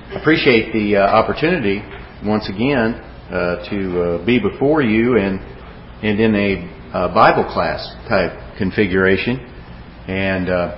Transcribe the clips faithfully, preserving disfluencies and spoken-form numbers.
appreciate the uh, opportunity once again uh, to uh, be before you and and in a uh, Bible class type configuration. And uh,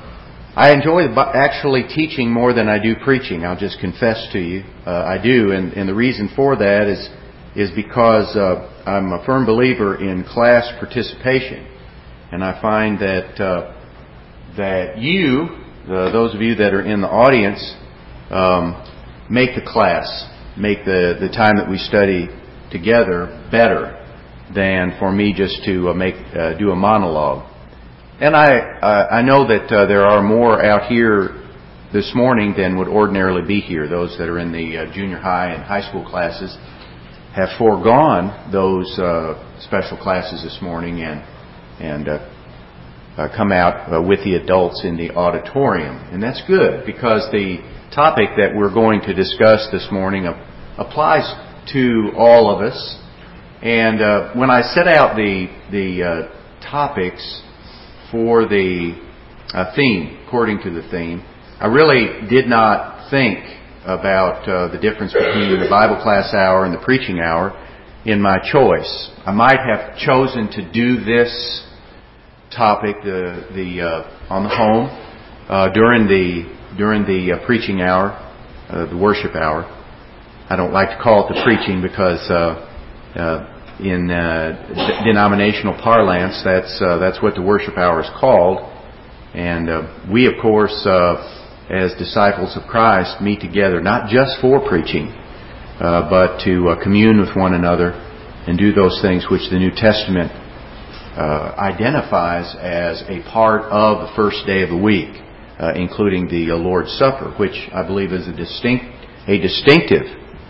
I enjoy actually teaching more than I do preaching. I'll just confess to you, uh, I do, and, and the reason for that is is because uh, I'm a firm believer in class participation, and I find that uh, that you, uh, those of you that are in the audience, um, make the class, make the, the time that we study together better than for me just to uh, make uh, do a monologue. And I uh, I know that uh, there are more out here this morning than would ordinarily be here. Those that are in the uh, junior high and high school classes have foregone those uh, special classes this morning and and uh, uh, come out uh, with the adults in the auditorium. And that's good, because the topic that we're going to discuss this morning uh, applies to all of us. And uh, when I set out the the uh, topics for the uh, theme, according to the theme, I really did not think about uh, the difference between the Bible class hour and the preaching hour in my choice. I might have chosen to do this topic, the the uh, on the home, uh, during the during the uh, preaching hour, uh, the worship hour. I don't like to call it the preaching because uh, uh, in uh, denominational parlance, that's uh, that's what the worship hour is called. And uh, we, of course, uh, as disciples of Christ, meet together not just for preaching, uh, but to uh, commune with one another and do those things which the New Testament uh, identifies as a part of the first day of the week, uh, including the uh, Lord's Supper, which I believe is a distinct, a distinctive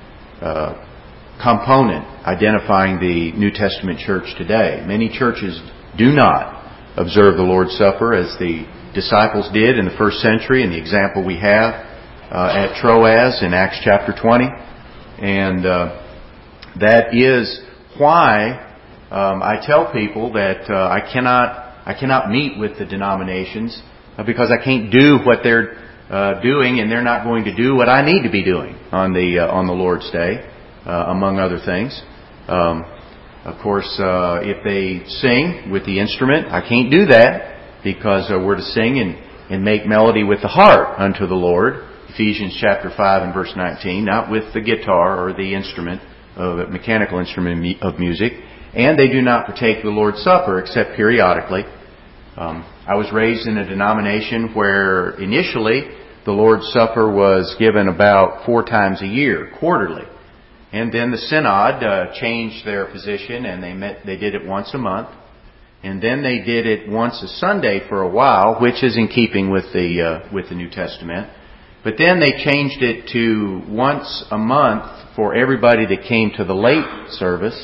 uh, component identifying the New Testament church today. Many churches do not observe the Lord's Supper as the disciples did in the first century, and the example we have uh, at Troas in Acts chapter twenty. And uh, that is why um, I tell people that uh, I cannot I cannot meet with the denominations uh, because I can't do what they're uh, doing, and they're not going to do what I need to be doing on the uh, on the Lord's Day. Uh, among other things. Um, of course, uh, if they sing with the instrument, I can't do that, because uh, we're to sing and, and make melody with the heart unto the Lord. Ephesians chapter five and verse nineteen, not with the guitar or the instrument, uh, mechanical instrument of music. And they do not partake of the Lord's Supper except periodically. Um, I was raised in a denomination where initially the Lord's Supper was given about four times a year, quarterly. And then the synod uh, changed their position, and they met, they did it once a month. And then they did it once a Sunday for a while, which is in keeping with the uh, with the New Testament. But then they changed it to once a month for everybody that came to the late service.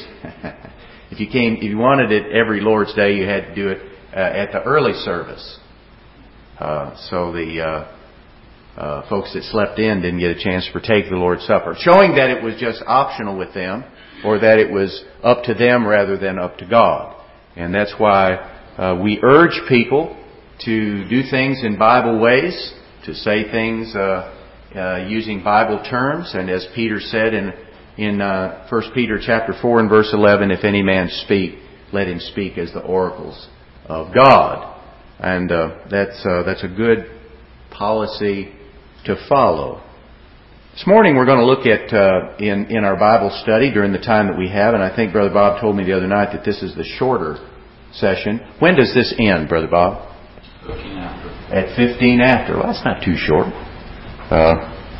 if you came, if you wanted it every Lord's Day, you had to do it uh, at the early service. Uh, so the uh, Uh, folks that slept in didn't get a chance to partake of the Lord's Supper, showing that it was just optional with them, or that it was up to them rather than up to God. And that's why uh, we urge people to do things in Bible ways, to say things uh, uh, using Bible terms. And as Peter said in in uh, First Peter chapter four and verse eleven, if any man speak, let him speak as the oracles of God. And uh, that's uh, that's a good policy to follow. This morning we're going to look at, uh, in, in our Bible study during the time that we have, and I think Brother Bob told me the other night that this is the shorter session. When does this end, Brother Bob? fifteen after. At fifteen after. Well, that's not too short. Uh,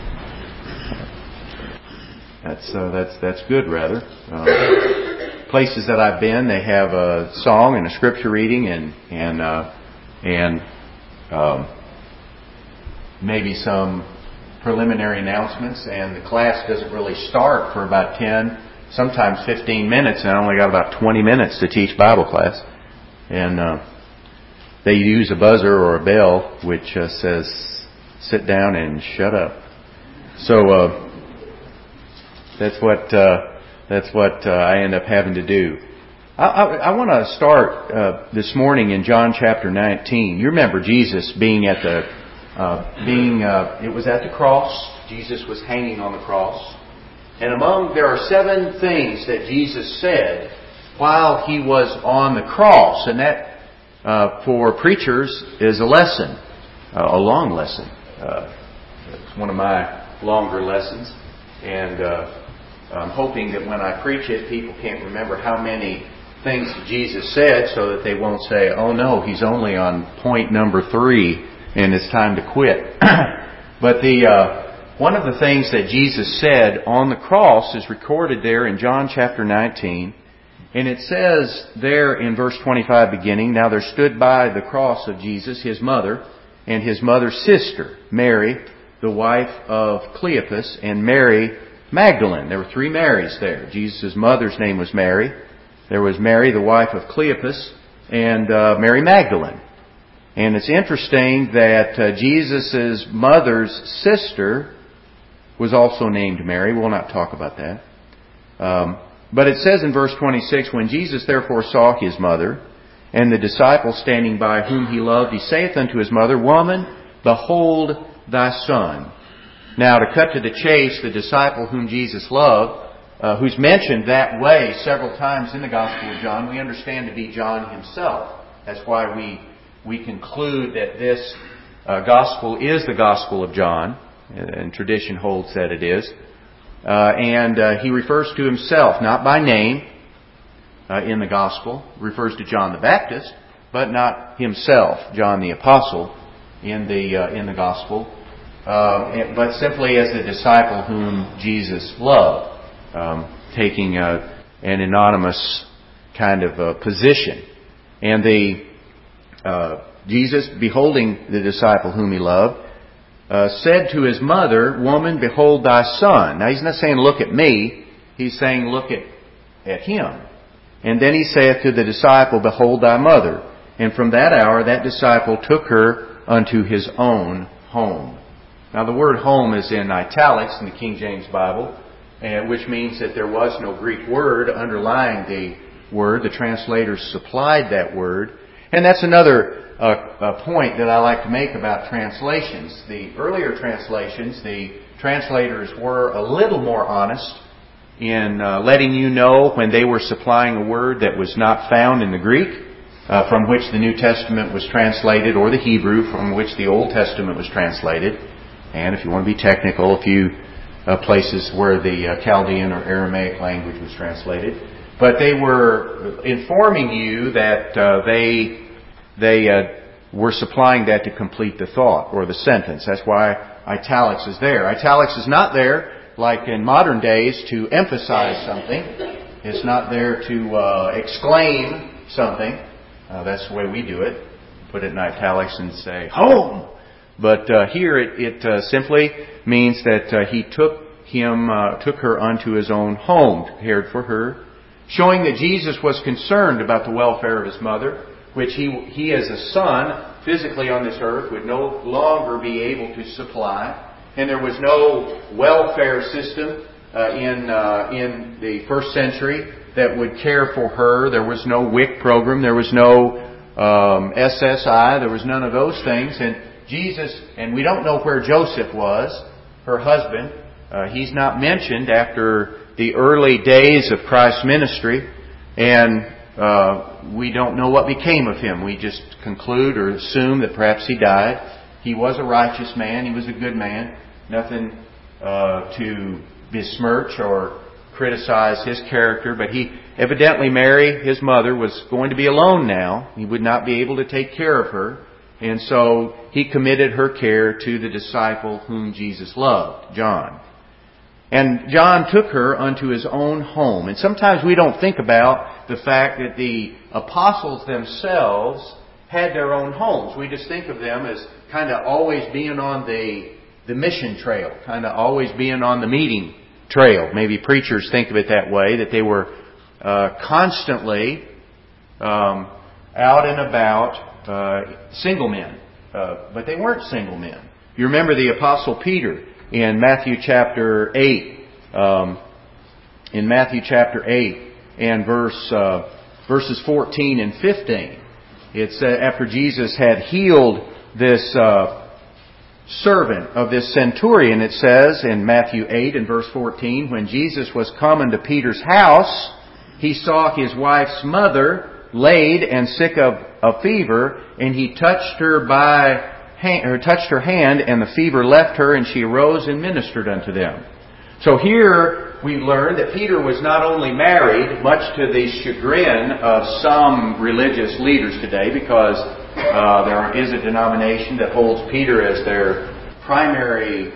that's, uh, that's, that's good, rather. Uh, places that I've been, they have a song and a scripture reading and, and, uh, and, um, maybe some preliminary announcements, and the class doesn't really start for about ten, sometimes fifteen minutes, and I only got about twenty minutes to teach Bible class. And uh, they use a buzzer or a bell which uh, says, sit down and shut up. So uh, that's what uh, that's what uh, I end up having to do. I, I, I want to start uh, this morning in John chapter nineteen. You remember Jesus being at the Uh, being, uh, it was at the cross, Jesus was hanging on the cross. And among, there are seven things that Jesus said while He was on the cross. And that, uh, for preachers, is a lesson, uh, a long lesson. Uh, it's one of my longer lessons. And uh, I'm hoping that when I preach it, people can't remember how many things that Jesus said so that they won't say, oh no, He's only on point number three and it's time to quit. But the... Uh, One of the things that Jesus said on the cross is recorded there in John chapter nineteen. And it says there in verse twenty-five beginning, now there stood by the cross of Jesus His mother and His mother's sister, Mary, the wife of Cleopas, and Mary Magdalene. There were three Marys there. Jesus' mother's name was Mary. There was Mary, the wife of Cleopas, and uh, Mary Magdalene. And it's interesting that uh, Jesus' mother's sister was also named Mary. We'll not talk about that. Um, but it says in verse twenty-six, when Jesus therefore saw His mother and the disciple standing by whom He loved, He saith unto His mother, Woman, behold thy son. Now, to cut to the chase, the disciple whom Jesus loved, uh, who's mentioned that way several times in the Gospel of John, we understand to be John himself. That's why we we conclude that this uh, Gospel is the Gospel of John. And tradition holds that it is. Uh, and uh, he refers to himself, not by name uh, in the Gospel, refers to John the Baptist, but not himself, John the Apostle, in the uh, in the Gospel, uh, but simply as the disciple whom Jesus loved, um, taking a, an anonymous kind of uh, position. And the uh, Jesus, beholding the disciple whom He loved, Uh, said to His mother, Woman, behold thy son. Now He's not saying, look at me. He's saying, look at, at him. And then He saith to the disciple, Behold thy mother. And from that hour that disciple took her unto his own home. Now the word home is in italics in the King James Bible, uh, which means that there was no Greek word underlying the word. The translators supplied that word. And that's another uh, a point that I like to make about translations. The earlier translations, the translators were a little more honest in uh, letting you know when they were supplying a word that was not found in the Greek, uh, from which the New Testament was translated, or the Hebrew from which the Old Testament was translated. And if you want to be technical, a few uh, places where the uh, Chaldean or Aramaic language was translated. But they were informing you that uh, they they uh, were supplying that to complete the thought or the sentence. That's why italics is there. Italics is not there like in modern days to emphasize something. It's not there to uh, exclaim something. Uh, that's the way we do it. Put it in italics and say, home! But uh, here it, it uh, simply means that uh, He took him, uh, took her unto His own home, cared for her, showing that Jesus was concerned about the welfare of His mother, which he, he as a son, physically on this earth, would no longer be able to supply. And there was no welfare system uh, in uh, in the first century that would care for her. There was no W I C program. There was no um, S S I. There was none of those things. And Jesus, and we don't know where Joseph was, her husband. Uh, he's not mentioned after the early days of Christ's ministry. And Uh, we don't know what became of him. We just conclude or assume that perhaps he died. He was a righteous man. He was a good man. Nothing uh, to besmirch or criticize his character. But he evidently, Mary, his mother, was going to be alone now. He would not be able to take care of her. And so He committed her care to the disciple whom Jesus loved, John. And John took her unto his own home. And sometimes we don't think about the fact that the apostles themselves had their own homes. We just think of them as kind of always being on the the mission trail, kind of always being on the meeting trail. Maybe preachers think of it that way, that they were uh, constantly um, out and about uh, single men. Uh, but they weren't single men. You remember the Apostle Peter in Matthew chapter eight. Um, in Matthew chapter eight and verse uh, verses fourteen and fifteen. It's uh, after Jesus had healed this uh, servant of this centurion. It says in Matthew eight and verse fourteen, when Jesus was come into Peter's house, he saw his wife's mother laid and sick of a fever, and he touched her by hand, or touched her hand, and the fever left her, and she arose and ministered unto them. So here we learn that Peter was not only married, much to the chagrin of some religious leaders today, because uh, there is a denomination that holds Peter as their primary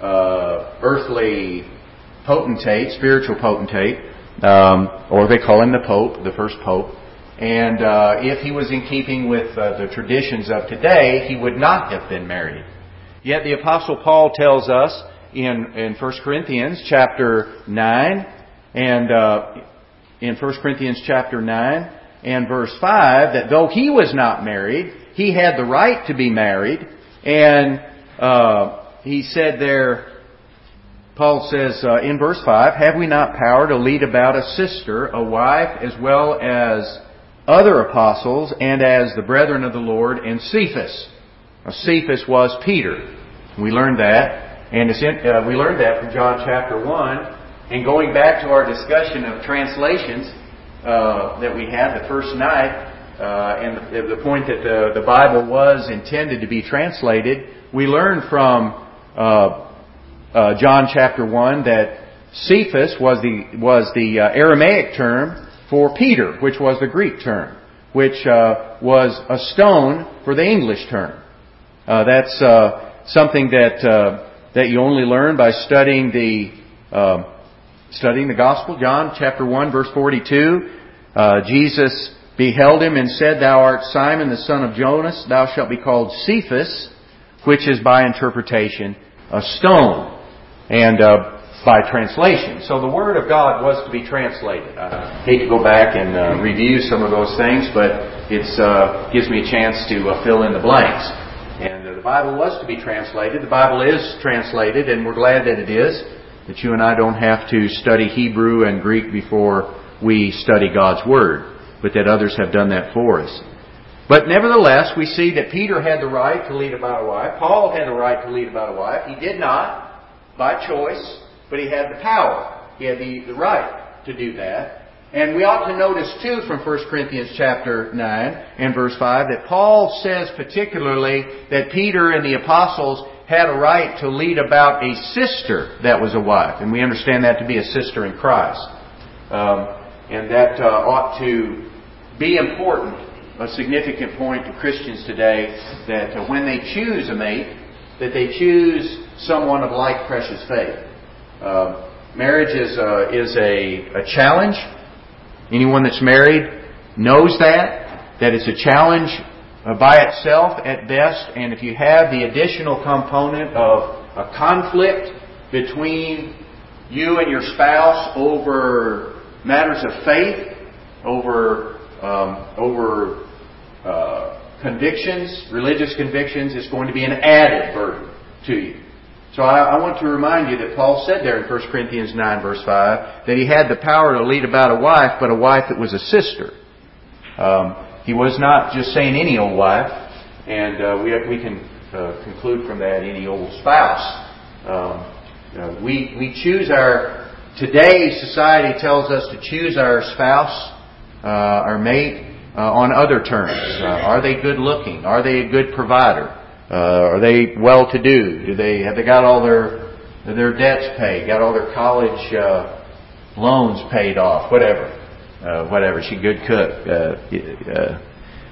uh, earthly potentate, spiritual potentate, um, or they call him the Pope, the first Pope. And uh, if he was in keeping with uh, the traditions of today, he would not have been married. Yet the Apostle Paul tells us in in First Corinthians chapter nine, and uh, in First Corinthians chapter nine and verse five, that though he was not married, he had the right to be married. And uh, he said there, Paul says uh, in verse five, have we not power to lead about a sister, a wife, as well as other apostles, and as the brethren of the Lord, and Cephas? Now, Cephas was Peter. We learned that, and it's in, uh, we learned that from John chapter one. And going back to our discussion of translations uh, that we had the first night, uh, and the, the point that the, the Bible was intended to be translated, we learned from uh, uh, John chapter one that Cephas was the was the uh, Aramaic term for Peter, which was the Greek term, which uh, was a stone for the English term. Uh, that's uh, something that uh, that you only learn by studying the uh, studying the Gospel. John chapter one, verse forty-two. Uh, Jesus beheld him and said, "Thou art Simon, the son of Jonas. Thou shalt be called Cephas," which is by interpretation a stone, and uh, by translation. So the Word of God was to be translated. I hate to go back and uh, review some of those things, but it uh, gives me a chance to uh, fill in the blanks. And uh, the Bible was to be translated. The Bible is translated, and we're glad that it is, that you and I don't have to study Hebrew and Greek before we study God's Word, but that others have done that for us. But nevertheless, we see that Peter had the right to lead about a wife. Paul had the right to lead about a wife. He did not by choice, but he had the power. He had the, the right to do that. And we ought to notice too from First Corinthians chapter nine and verse five that Paul says particularly that Peter and the apostles had a right to lead about a sister that was a wife. And we understand that to be a sister in Christ. Um, and that uh, ought to be important, a significant point to Christians today, that uh, when they choose a mate, that they choose someone of like precious faith. Uh, marriage is a, is a, a challenge. Anyone that's married knows that, that it's a challenge uh, by itself at best. And if you have the additional component of a conflict between you and your spouse over matters of faith, over um, over uh, convictions, religious convictions, it's going to be an added burden to you. So I, I want to remind you that Paul said there in First Corinthians nine verse five that he had the power to lead about a wife, but a wife that was a sister. Um, he was not just saying any old wife, and uh, we we can uh, conclude from that any old spouse. Um, uh, we we choose our today's society tells us to choose our spouse, uh, our mate, uh, on other terms. Uh, are they good looking? Are they a good provider? Uh, are they well-to-do? Do they have they got all their their debts paid? Got all their college uh, loans paid off? Whatever, uh, whatever. She a good cook. Uh, uh,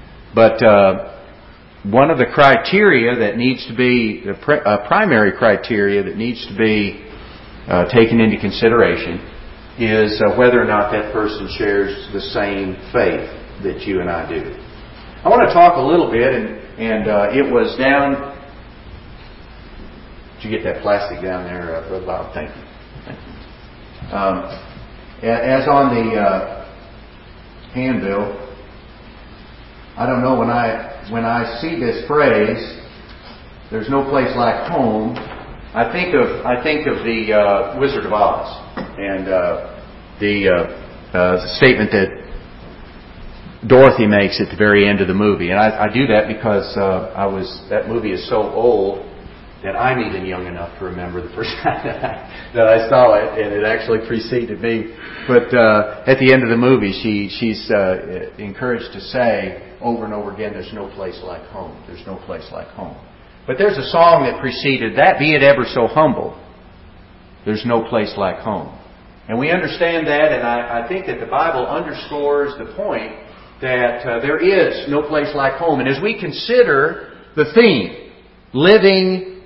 but uh, one of the criteria that needs to be a, pr- a primary criteria that needs to be uh, taken into consideration is uh, whether or not that person shares the same faith that you and I do. I want to talk a little bit and. And uh, it was down... Did you get that plastic down there, uh, Brother Bob? Thank you. Thank you. Um, as on the uh, handbill, I don't know, when I when I see this phrase, "There's no place like home," I think of I think of the uh, Wizard of Oz and uh, the uh, uh, statement that Dorothy makes at the very end of the movie. And I, I do that because uh, I was that movie is so old that I'm even young enough to remember the first time that I, that I saw it, and it actually preceded me. But uh, at the end of the movie, she she's uh, encouraged to say over and over again, "There's no place like home. There's no place like home." But there's a song that preceded that, "Be it ever so humble, there's no place like home." And we understand that, and I, I think that the Bible underscores the point that uh, there is no place like home. And as we consider the theme, living,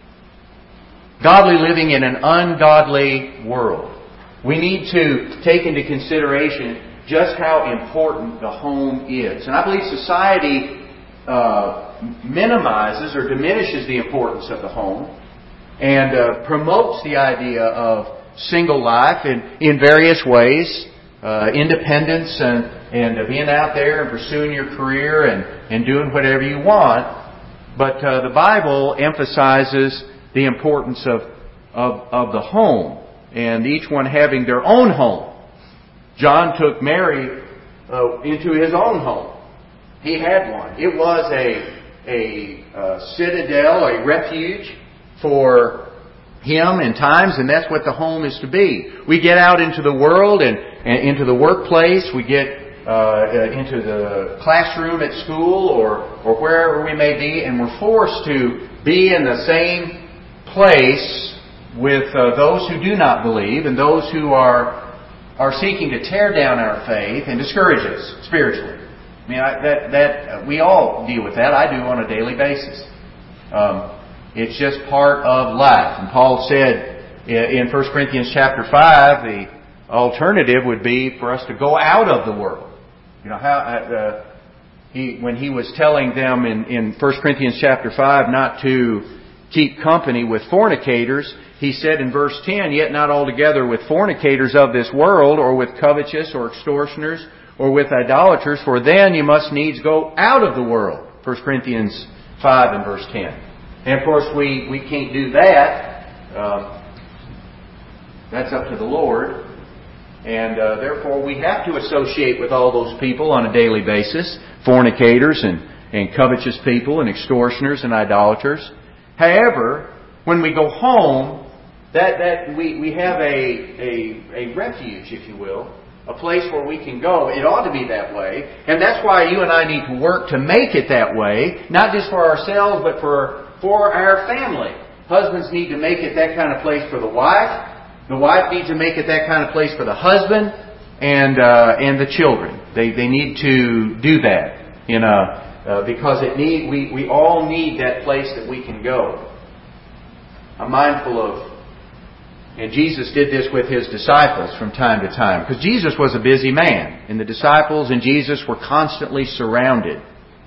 godly living in an ungodly world, we need to take into consideration just how important the home is. And I believe society uh, minimizes or diminishes the importance of the home and uh, promotes the idea of single life in, in various ways, uh, independence and, and uh, being out there and pursuing your career and, and doing whatever you want. But uh, the Bible emphasizes the importance of, of, of the home and each one having their own home. John took Mary uh, into his own home. He had one. It was a, a uh, citadel, a refuge for him in times, and that's what the home is to be. We get out into the world and, and into the workplace. We get uh, into the classroom at school or, or wherever we may be, and we're forced to be in the same place with uh, those who do not believe and those who are are seeking to tear down our faith and discourage us spiritually. I mean, I, that that uh, we all deal with that. I do on a daily basis. Um, it's just part of life. And Paul said in First Corinthians chapter five, the alternative would be for us to go out of the world. You know how uh, he when he was telling them in in First Corinthians chapter five not to keep company with fornicators. He said in verse ten, "Yet not altogether with fornicators of this world, or with covetous, or extortioners, or with idolaters, for then you must needs go out of the world." First Corinthians five and verse ten. And of course we, we can't do that. Um, that's up to the Lord. And uh, therefore we have to associate with all those people on a daily basis. Fornicators and, and covetous people and extortioners and idolaters. However, when we go home, That that we, we have a, a a refuge, if you will, a place where we can go. It ought to be that way. And that's why you and I need to work to make it that way, not just for ourselves, but for, for our family. Husbands need to make it that kind of place for the wife. The wife needs to make it that kind of place for the husband and uh, and the children. They they need to do that, you know, uh, because it need we, we all need that place that we can go. I'm mindful of And Jesus did this with His disciples from time to time. Because Jesus was a busy man. And the disciples and Jesus were constantly surrounded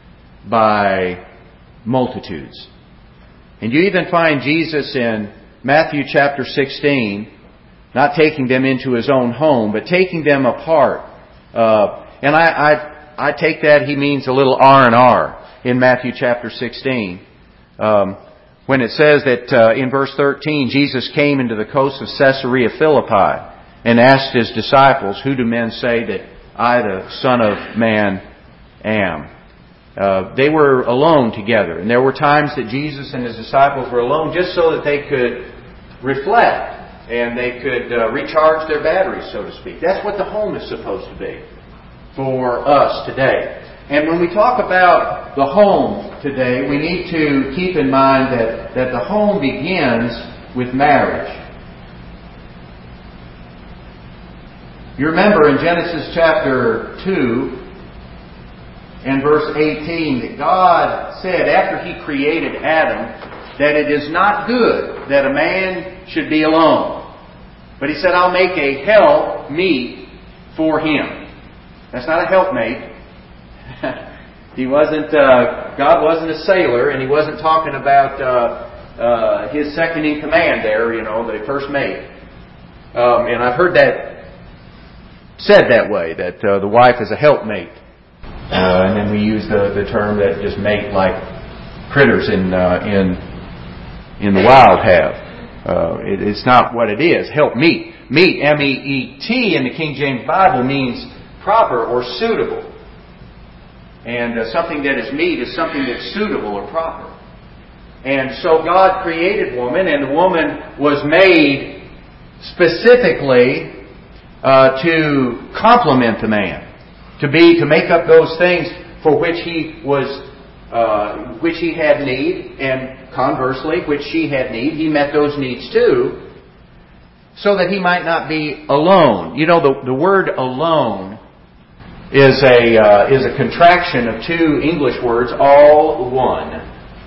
by multitudes. And you even find Jesus in Matthew chapter sixteen, not taking them into His own home, but taking them apart. Uh, and I, I, I take that He means a little R and R in Matthew chapter sixteen. Um, When it says that uh, in verse thirteen, Jesus came into the coast of Caesarea Philippi and asked His disciples, "Who do men say that I, the Son of Man, am?" Uh, they were alone together. And there were times that Jesus and His disciples were alone just so that they could reflect and they could uh, recharge their batteries, so to speak. That's what the home is supposed to be for us today. And when we talk about the home today, we need to keep in mind that, that the home begins with marriage. You remember in Genesis chapter two and verse eighteen that God said after He created Adam that it is not good that a man should be alone. But He said, "I'll make a help meet for him." That's not a helpmate. He wasn't, uh, God wasn't a sailor, and He wasn't talking about uh, uh, His second in command there, you know, the first mate. Um, and I've heard that said that way, that uh, the wife is a helpmate. Uh, and then we use the, the term that just mate like critters in uh, in in the wild have. Uh, it, it's not what it is. Help meet. Meet, M E E T, in the King James Bible means proper or suitable. And uh, something that is meet is something that's suitable or proper. And so God created woman, and the woman was made specifically uh, to complement the man, to be to make up those things for which he was, uh, which he had need, and conversely, which she had need. He met those needs too, so that he might not be alone. You know, the the word alone is a uh, is a contraction of two English words, all one.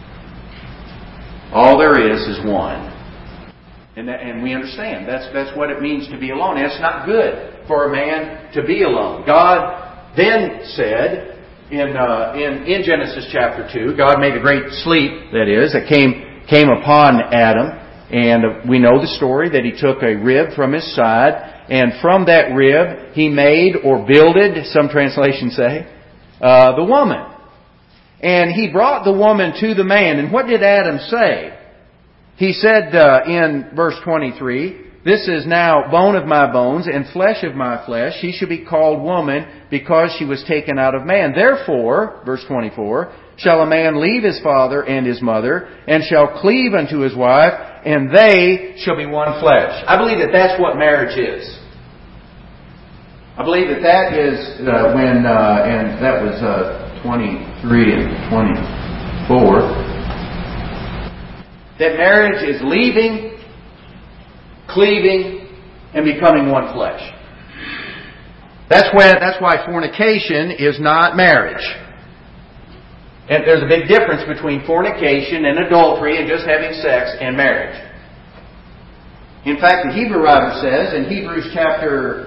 All there is is one. And that, and we understand. That's that's what it means to be alone. And it's not good for a man to be alone. God then said in uh, in in Genesis chapter two, God made a great sleep, that is, that came came upon Adam. And we know the story that He took a rib from his side, and from that rib He made or builded, some translations say, uh, the woman. And He brought the woman to the man. And what did Adam say? He said uh, in verse twenty-three, "This is now bone of my bones and flesh of my flesh. She shall be called woman because she was taken out of man. Therefore," verse twenty-four, "shall a man leave his father and his mother, and shall cleave unto his wife, and they shall be one flesh." I believe that that's what marriage is. I believe that that is uh, when, uh, and that was uh, twenty-three and twenty-four, that marriage is leaving, cleaving, and becoming one flesh. That's when, that's why fornication is not marriage. And there's a big difference between fornication and adultery and just having sex and marriage. In fact, the Hebrew writer says in Hebrews chapter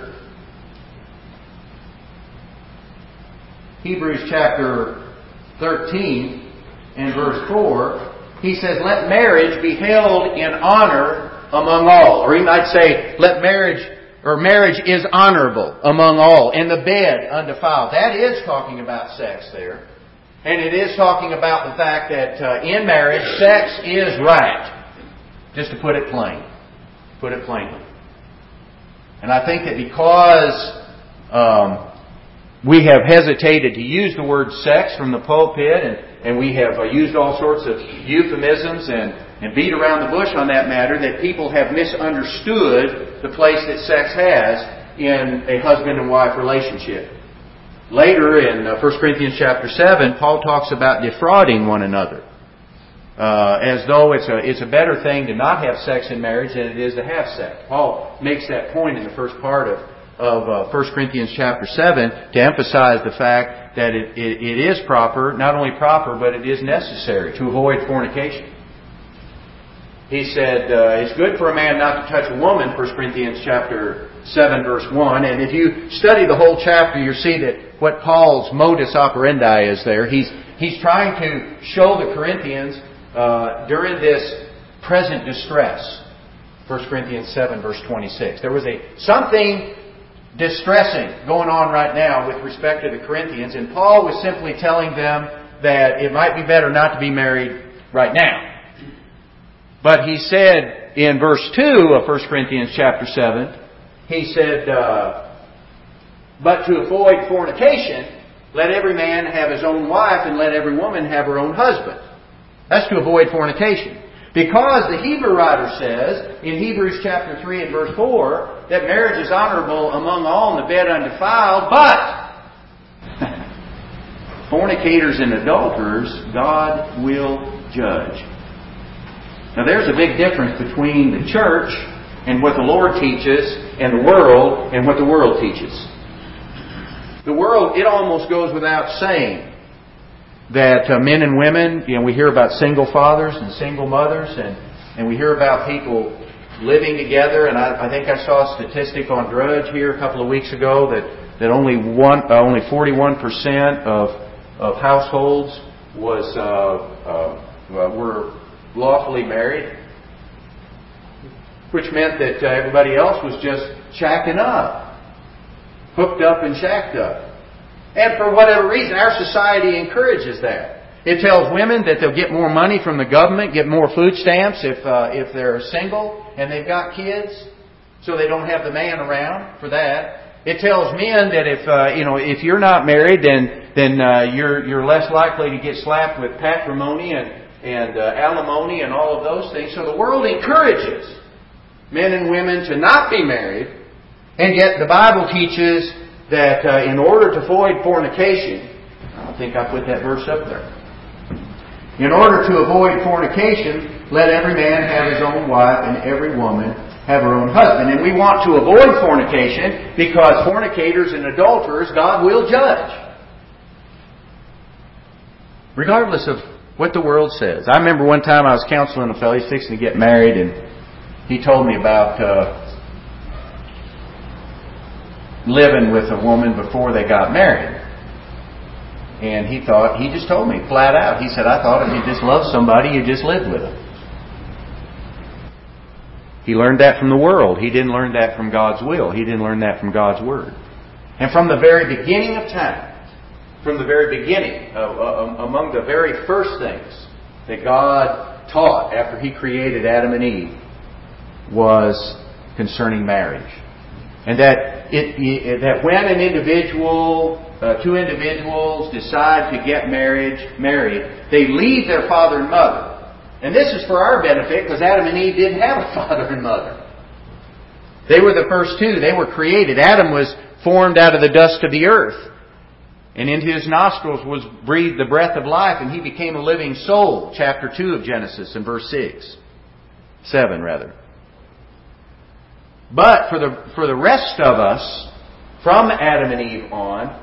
Hebrews chapter thirteen and verse four, he says, "Let marriage be held in honor among all." Or he might say, "Let marriage or marriage is honorable among all, and the bed undefiled." That is talking about sex there. And it is talking about the fact that uh, in marriage, sex is right. Just to put it plain. Put it plainly. And I think that because um, we have hesitated to use the word sex from the pulpit, and, and we have uh, used all sorts of euphemisms and, and beat around the bush on that matter, that people have misunderstood the place that sex has in a husband and wife relationship. Later in uh, First Corinthians chapter seven, Paul talks about defrauding one another. Uh, as though it's a, it's a better thing to not have sex in marriage than it is to have sex. Paul makes that point in the first part of, of uh, First Corinthians chapter seven to emphasize the fact that it, it, it is proper, not only proper, but it is necessary to avoid fornication. He said, uh, it's good for a man not to touch a woman, First Corinthians chapter seven verse one. And if you study the whole chapter, you'll see that what Paul's modus operandi is there. He's, he's trying to show the Corinthians uh, during this present distress. First Corinthians seven verse twenty-six. There was a something distressing going on right now with respect to the Corinthians, and Paul was simply telling them that it might be better not to be married right now. But he said in verse two of First Corinthians chapter seven, he said, uh, "But to avoid fornication, let every man have his own wife, and let every woman have her own husband." That's to avoid fornication. Because the Hebrew writer says in Hebrews chapter three and verse four that marriage is honorable among all and the bed undefiled, but fornicators and adulterers God will judge. Now there's a big difference between the church and what the Lord teaches and the world and what the world teaches. The world, it almost goes without saying that uh, men and women, you know, we hear about single fathers and single mothers, and, and we hear about people living together. And I, I think I saw a statistic on Drudge here a couple of weeks ago that, that only one, uh, only forty-one percent of of households was uh, uh, were lawfully married, which meant that uh, everybody else was just shacking up, hooked up and shacked up. And for whatever reason, our society encourages that. It tells women that they'll get more money from the government, get more food stamps if uh, if they're single and they've got kids, so they don't have the man around for that. It tells men that if uh, you know if you're not married, then then uh, you're you're less likely to get slapped with patrimony and and uh, alimony and all of those things. So the world encourages men and women to not be married, and yet the Bible teaches that uh, in order to avoid fornication, I think I put that verse up there. In order to avoid fornication, let every man have his own wife and every woman have her own husband. And we want to avoid fornication because fornicators and adulterers God will judge. Regardless of what the world says. I remember one time I was counseling a fellow, he's fixing to get married, and he told me about uh, living with a woman before they got married. And he thought, he just told me flat out, he said, I thought if you just loved somebody, you just lived with them. He learned that from the world. He didn't learn that from God's will. He didn't learn that from God's Word. And from the very beginning of time, from the very beginning, uh, uh, among the very first things that God taught after He created Adam and Eve was concerning marriage. And that it, it that when an individual, uh, two individuals decide to get marriage, married, they leave their father and mother. And this is for our benefit because Adam and Eve didn't have a father and mother. They were the first two. They were created. Adam was formed out of the dust of the earth. And into his nostrils was breathed the breath of life, and he became a living soul. Chapter two of Genesis in verse six. seven, rather. But for the, for the rest of us, from Adam and Eve on,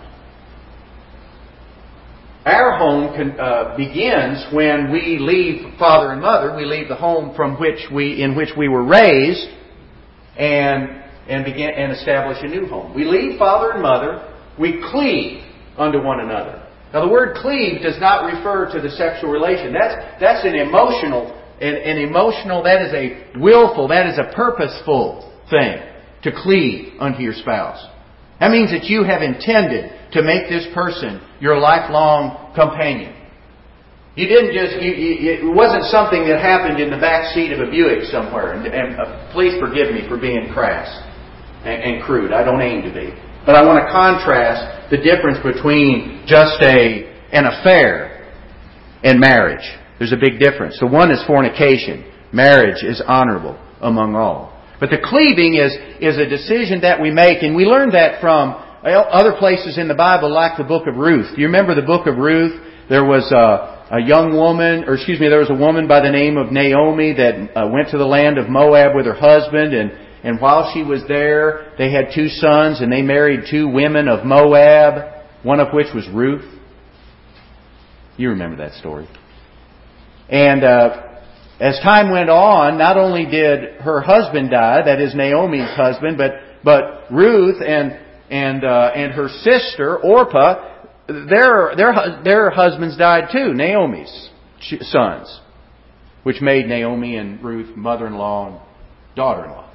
our home can, uh, begins when we leave father and mother. We leave the home from which we, in which we were raised, and and begin and establish a new home. We leave father and mother. We cleave unto one another. Now, the word cleave does not refer to the sexual relation. That's that's an emotional, an, an emotional. That is a willful. That is a purposeful thing to cleave unto your spouse. That means that you have intended to make this person your lifelong companion. You didn't just, you, you, it wasn't something that happened in the back seat of a Buick somewhere. And, and uh, please forgive me for being crass and, and crude. I don't aim to be. But I want to contrast the difference between just a an affair and marriage. There's a big difference. The one is fornication. Marriage is honorable among all. But the cleaving is, is a decision that we make, and we learn that from other places in the Bible, like the book of Ruth. Do you remember the book of Ruth? There was a, a young woman, or excuse me, there was a woman by the name of Naomi that uh, went to the land of Moab with her husband, and, and while she was there, they had two sons, and they married two women of Moab, one of which was Ruth. You remember that story. And uh, as time went on, not only did her husband die, that is Naomi's husband, but but Ruth and and uh, and her sister Orpah, their their their husbands died too, Naomi's sons, which made Naomi and Ruth mother-in-law and daughter-in-law.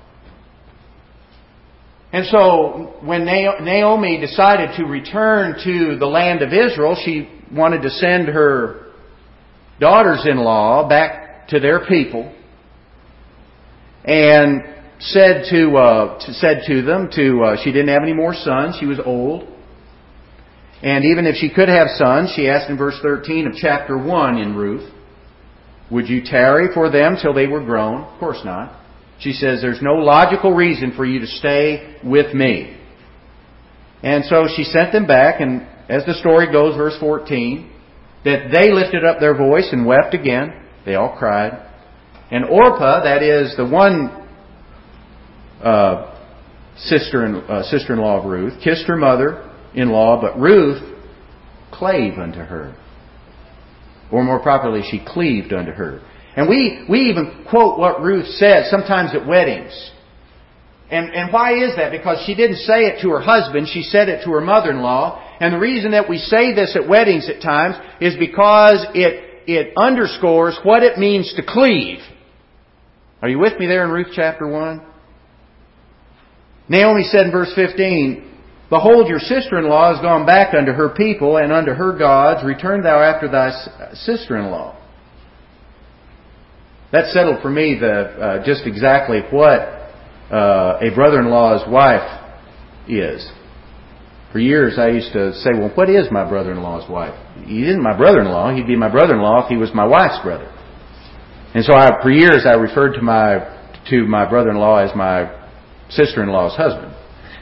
And so when Naomi decided to return to the land of Israel, she wanted to send her daughters-in-law back to their people, and said to, uh, to said to them to uh, she didn't have any more sons. She was old, and even if she could have sons, she asked in verse thirteen of chapter one in Ruth, "Would you tarry for them till they were grown?" Of course not. She says, "There's no logical reason for you to stay with me." And so she sent them back, and as the story goes, verse fourteen, that they lifted up their voice and wept again. They all cried. And Orpah, that is the one uh, sister in, uh, sister-in-law of Ruth, kissed her mother-in-law, but Ruth clave unto her. Or more properly, she cleaved unto her. And we, we even quote what Ruth said sometimes at weddings. And, and why is that? Because she didn't say it to her husband, she said it to her mother-in-law. And the reason that we say this at weddings at times is because it It underscores what it means to cleave. Are you with me there in Ruth chapter one? Naomi said in verse fifteen, "Behold, your sister-in-law has gone back unto her people and unto her gods. Return thou after thy sister-in-law." That settled for me the uh, just exactly what uh, a brother-in-law's wife is. For years I used to say, well, what is my brother-in-law's wife? He isn't my brother-in-law. He'd be my brother-in-law if he was my wife's brother. And so I, for years I referred to my to my brother-in-law as my sister-in-law's husband.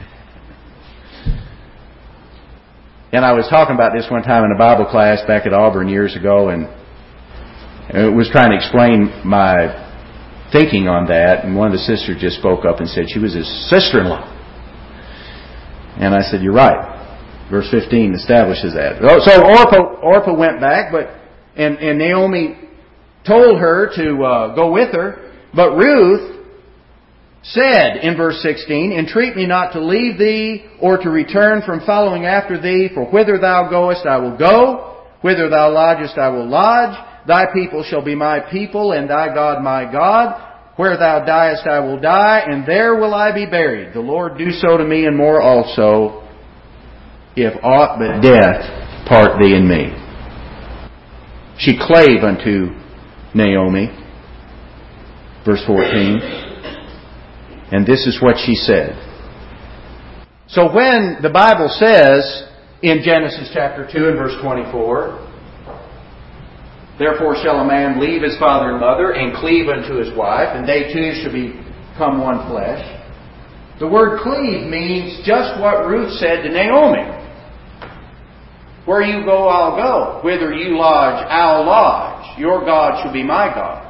And I was talking about this one time in a Bible class back at Auburn years ago, and I was trying to explain my thinking on that, and one of the sisters just spoke up and said she was his sister-in-law. And I said, you're right. Verse fifteen establishes that. So Orpah, Orpah went back, but and, and Naomi told her to uh, go with her. But Ruth said in verse sixteen, entreat me not to leave thee or to return from following after thee, for whither thou goest I will go, whither thou lodgest I will lodge. Thy people shall be my people, and thy God my God. Where thou diest I will die, and there will I be buried. The Lord do so to me and more also, if aught but death part thee and me. She clave unto Naomi. Verse fourteen. And this is what she said. So when the Bible says in Genesis chapter two and verse twenty-four, therefore shall a man leave his father and mother and cleave unto his wife, and they two shall become one flesh. The word cleave means just what Ruth said to Naomi. Where you go, I'll go. Whither you lodge, I'll lodge. Your God shall be my God.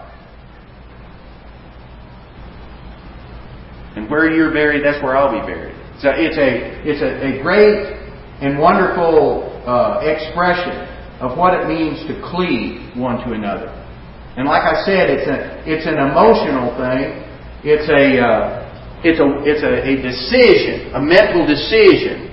And where you're buried, that's where I'll be buried. So it's a it's a, a great and wonderful uh, expression of what it means to cleave one to another. And like I said, it's a it's an emotional thing. It's a uh, it's a it's a, a decision, a mental decision,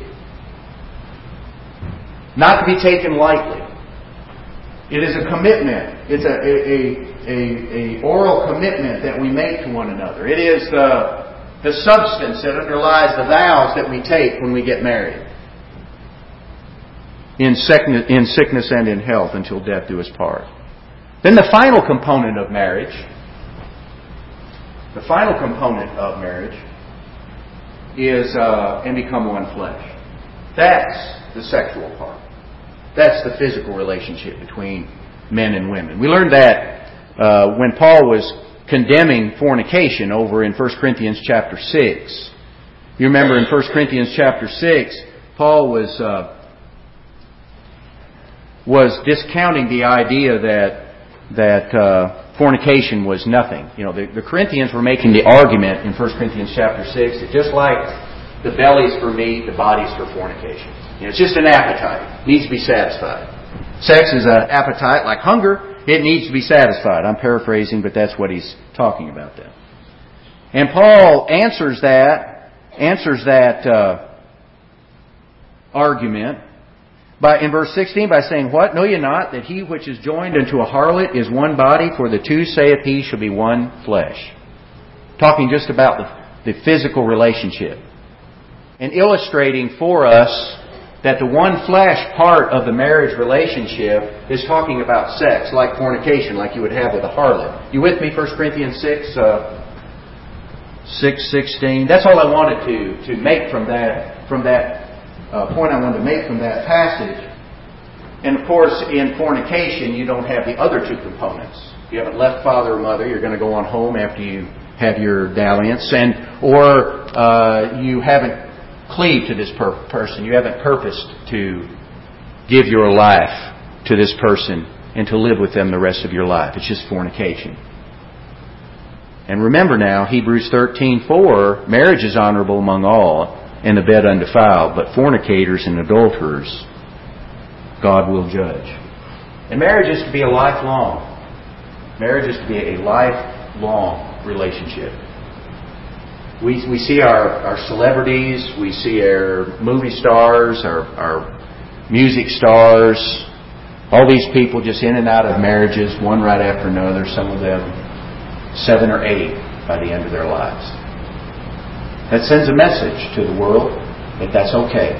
not to be taken lightly. It is a commitment. It's a a a, a oral commitment that we make to one another. It is the the substance that underlies the vows that we take when we get married. In sickness, in sickness and in health until death do us part. Then the final component of marriage, the final component of marriage is uh, and become one flesh. That's the sexual part. That's the physical relationship between men and women. We learned that uh, when Paul was condemning fornication over in First Corinthians chapter six. You remember in First Corinthians chapter six, Paul was uh, was discounting the idea that that uh, fornication was nothing. You know, the, the Corinthians were making the argument in First Corinthians chapter six that just like the belly's for meat, the body's for fornication. You know, it's just an appetite. It needs to be satisfied. Sex is an appetite like hunger. It needs to be satisfied. I'm paraphrasing, but that's what he's talking about there. And Paul answers that answers that uh, argument by in verse sixteen by saying, "What? Know ye not that he which is joined unto a harlot is one body? For the two, saith he, shall be one flesh." Talking just about the, the physical relationship. And illustrating for us that the one flesh part of the marriage relationship is talking about sex, like fornication, like you would have with a harlot. You with me? First Corinthians six, uh, six sixteen. That's all I wanted to to make from that from that uh, point. I wanted to make from that passage. And of course, in fornication, you don't have the other two components. You haven't left father or mother. You're going to go on home after you have your dalliance, and or uh, you haven't cleave to this per- person. You haven't purposed to give your life to this person and to live with them the rest of your life. It's just fornication. And remember now, Hebrews thirteen four, marriage is honorable among all, and the bed undefiled, but fornicators and adulterers God will judge. And marriage is to be a lifelong. Marriage is to be a lifelong relationship. We we see our, our celebrities, we see our movie stars, our, our music stars, all these people just in and out of marriages, one right after another, some of them seven or eight by the end of their lives. That sends a message to the world that that's okay.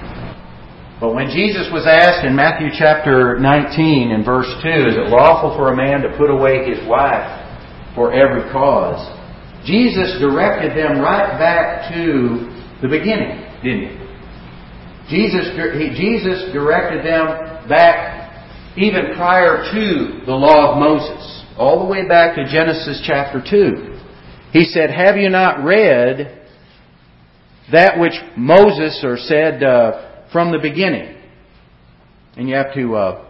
But when Jesus was asked in Matthew chapter nineteen and verse two, is it lawful for a man to put away his wife for every cause? Jesus directed them right back to the beginning, didn't he? Jesus, he, Jesus directed them back even prior to the law of Moses, all the way back to Genesis chapter two. He said, "Have you not read that which Moses or said uh, from the beginning?" And you have to... Uh,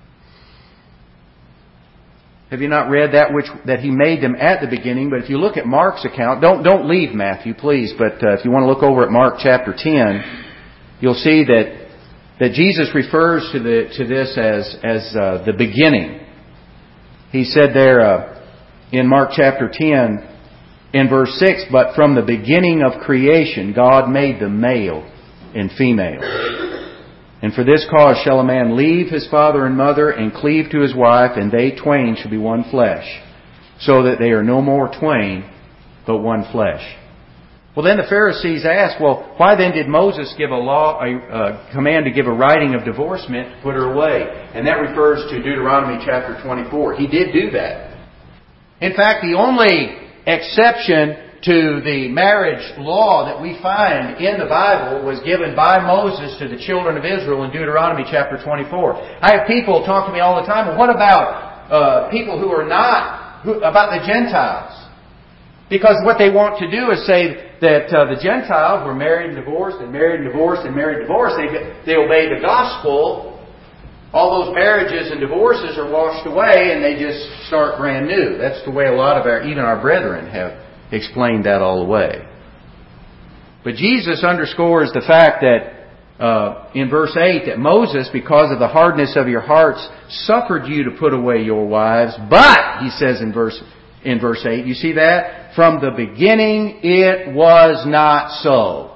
Have you not read that which that He made them at the beginning? But if you look at Mark's account, don't don't leave Matthew, please. But uh, if you want to look over at Mark chapter ten, you'll see that that Jesus refers to the to this as as uh, the beginning. He said there uh, in Mark chapter ten, in verse six, "But from the beginning of creation, God made them male and female. And for this cause shall a man leave his father and mother and cleave to his wife, and they twain shall be one flesh. So that they are no more twain, but one flesh." Well, then the Pharisees asked, well, why then did Moses give a law, a, a command to give a writing of divorcement to put her away? And that refers to Deuteronomy chapter twenty-four. He did do that. In fact, the only exception to the marriage law that we find in the Bible was given by Moses to the children of Israel in Deuteronomy chapter twenty-four. I have people talk to me all the time, well, what about uh, people who are not, who, about the Gentiles? Because what they want to do is say that uh, the Gentiles were married and divorced and married and divorced and married and divorced. They, they obey the gospel. All those marriages and divorces are washed away and they just start brand new. That's the way a lot of our, even our brethren have explained that all the way. But Jesus underscores the fact that uh, in verse eight that Moses, because of the hardness of your hearts, suffered you to put away your wives. But, he says in verse in verse eight, you see that? From the beginning it was not so.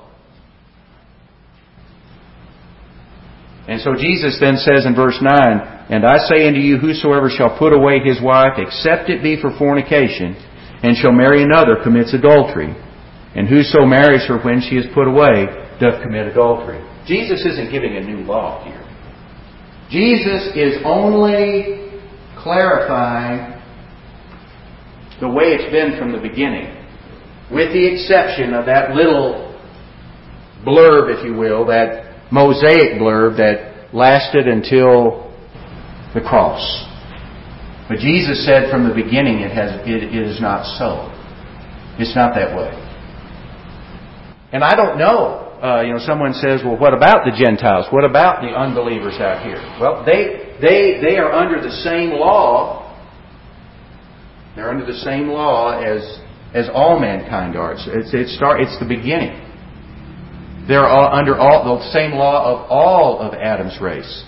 And so Jesus then says in verse nine, "And I say unto you, whosoever shall put away his wife, except it be for fornication, and shall marry another, commits adultery. And whoso marries her when she is put away, doth commit adultery." Jesus isn't giving a new law here. Jesus is only clarifying the way it's been from the beginning, with the exception of that little blurb, if you will, that Mosaic blurb that lasted until the cross. But Jesus said from the beginning it has it is not so. It's not that way. And I don't know. Uh, you know, someone says, "Well, what about the Gentiles? What about the unbelievers out here?" Well, they they they are under the same law. They're under the same law as as all mankind are. It's it's it start it's the beginning. They're all under all the same law of all of Adam's race.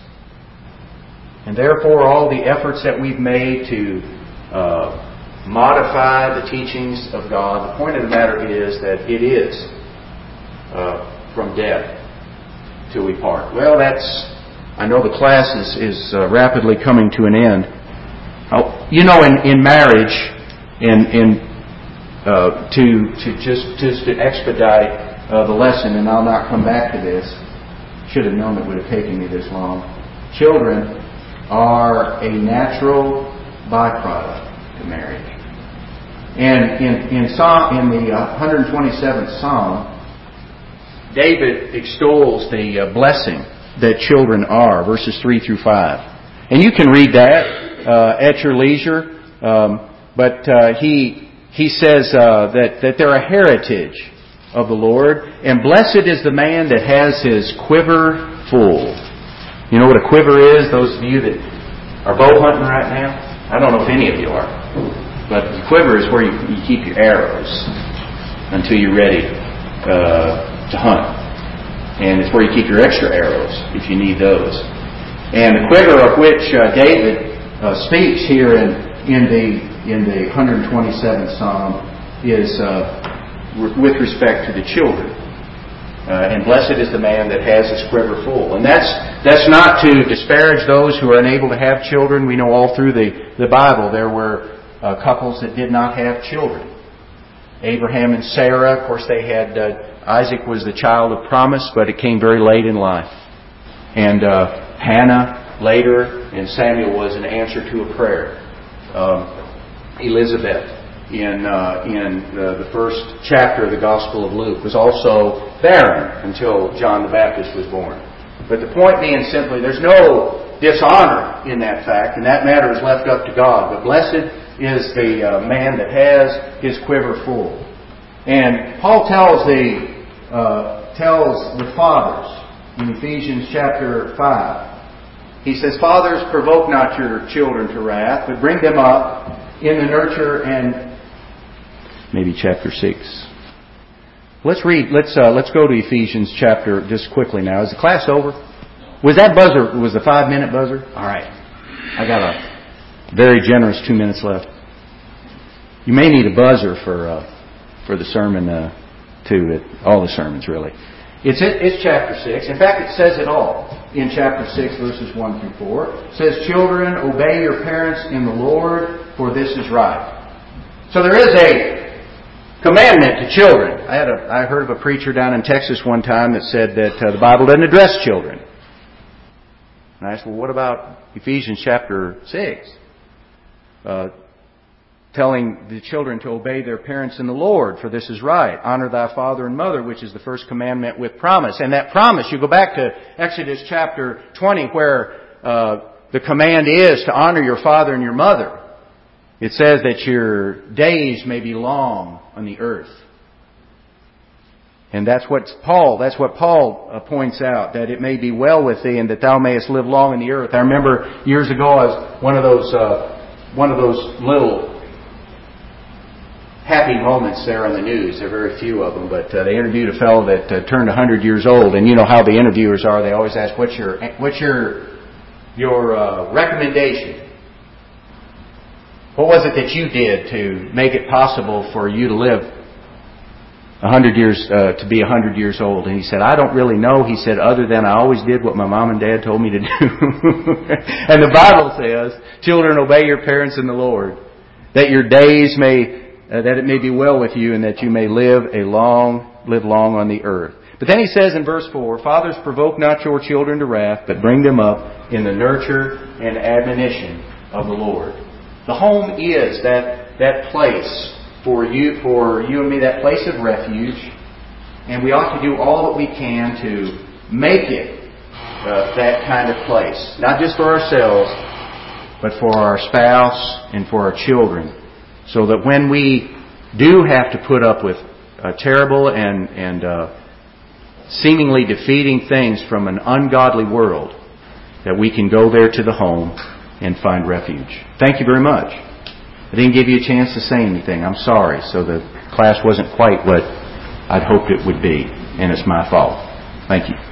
And therefore, all the efforts that we've made to uh, modify the teachings of God, the point of the matter is that it is uh, from death till we part. Well, that's, I know the class is, is uh, rapidly coming to an end. Oh, you know, in, in marriage, in, in uh, to to just just to expedite uh, the lesson, and I'll not come back to this. Should have known it would have taken me this long. Children are a natural byproduct to marriage. And in in Psalm in the one hundred twenty-seventh Psalm, David extols the uh, blessing that children are, verses three through five. And you can read that uh, at your leisure. Um, but uh, he he says uh, that that they're a heritage of the Lord, and blessed is the man that has his quiver full. You know what a quiver is? Those of you that are bow hunting right now, I don't know if any of you are, but the quiver is where you, you keep your arrows until you're ready uh, to hunt, and it's where you keep your extra arrows if you need those. And the quiver of which uh, David uh, speaks here in in the in the one hundred twenty-seventh Psalm is uh, with respect to the children. Uh, and blessed is the man that has his quiver full. And that's that's not to disparage those who are unable to have children. We know all through the, the Bible there were uh, couples that did not have children. Abraham and Sarah, of course, they had uh, Isaac was the child of promise, but it came very late in life. And uh, Hannah later, and Samuel was an answer to a prayer. Um, Elizabeth in uh, in uh, the first chapter of the Gospel of Luke, was also barren until John the Baptist was born. But the point being simply, there's no dishonor in that fact, and that matter is left up to God. But blessed is the uh, man that has his quiver full. And Paul tells the uh, tells the fathers in Ephesians chapter five. He says, "Fathers, provoke not your children to wrath, but bring them up in the nurture and..." Maybe chapter six. Let's read. Let's uh, let's go to Ephesians chapter just quickly now. Is the class over? Was that buzzer? Was the five minute buzzer? All right. I got a very generous two minutes left. You may need a buzzer for uh, for the sermon uh, too. It, all the sermons really. It's it's chapter six. In fact, it says it all in chapter six, verses one through four. It says, "Children, obey your parents in the Lord, for this is right." So there is a commandment to children. I had a I heard of a preacher down in Texas one time that said that uh, the Bible doesn't address children. And I asked, well, what about Ephesians chapter six? Uh, telling the children to obey their parents in the Lord, for this is right. Honor thy father and mother, which is the first commandment with promise. And that promise, you go back to Exodus chapter twenty, where uh, the command is to honor your father and your mother. It says that your days may be long on the earth. And that's what Paul, that's what Paul uh, points out, that it may be well with thee and that thou mayest live long in the earth. I remember years ago, I was one of those, uh, one of those little happy moments there on the news. There are very few of them, but uh, they interviewed a fellow that uh, turned one hundred years old. And you know how the interviewers are. They always ask, what's your, what's your, your uh, recommendation? What was it that you did to make it possible for you to live a hundred years, uh, to be a hundred years old? And he said, I don't really know. He said, other than I always did what my mom and dad told me to do. And the Bible says, children, obey your parents in the Lord, that your days may, uh, that it may be well with you, and that you may live a long, live long on the earth. But then he says in verse four, fathers, provoke not your children to wrath, but bring them up in the nurture and admonition of the Lord. The home is that that place for you, for you and me, that place of refuge, and we ought to do all that we can to make it uh, that kind of place, not just for ourselves, but for our spouse and for our children, so that when we do have to put up with uh, terrible and and uh, seemingly defeating things from an ungodly world, that we can go there to the home and find refuge. Thank you very much. I didn't give you a chance to say anything. I'm sorry. So the class wasn't quite what I'd hoped it would be, and it's my fault. Thank you.